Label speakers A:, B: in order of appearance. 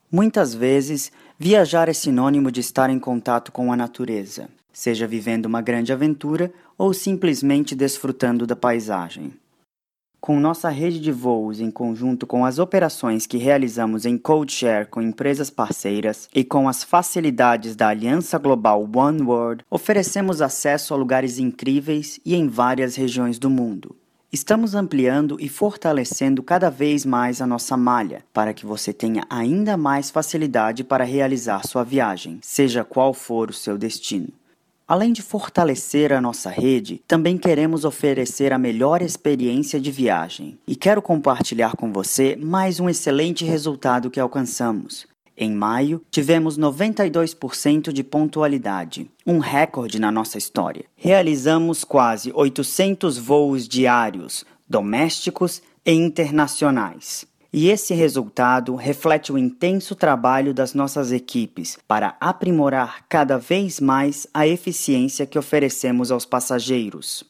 A: Muitas vezes, viajar é sinônimo de estar em contato com a natureza, seja vivendo uma grande aventura ou simplesmente desfrutando da paisagem. Com nossa rede de voos em conjunto com as operações que realizamos em codeshare com empresas parceiras e com as facilidades da Aliança Global One World, oferecemos acesso a lugares incríveis e em várias regiões do mundo. Estamos ampliando e fortalecendo cada vez mais a nossa malha, para que você tenha ainda mais facilidade para realizar sua viagem, seja qual for o seu destino. Além de fortalecer a nossa rede, também queremos oferecer a melhor experiência de viagem. E quero compartilhar com você mais um excelente resultado que alcançamos. Em maio, tivemos 92% de pontualidade, um recorde na nossa história. Realizamos quase 800 voos diários, domésticos e internacionais. E esse resultado reflete o intenso trabalho das nossas equipes para aprimorar cada vez mais a eficiência que oferecemos aos passageiros.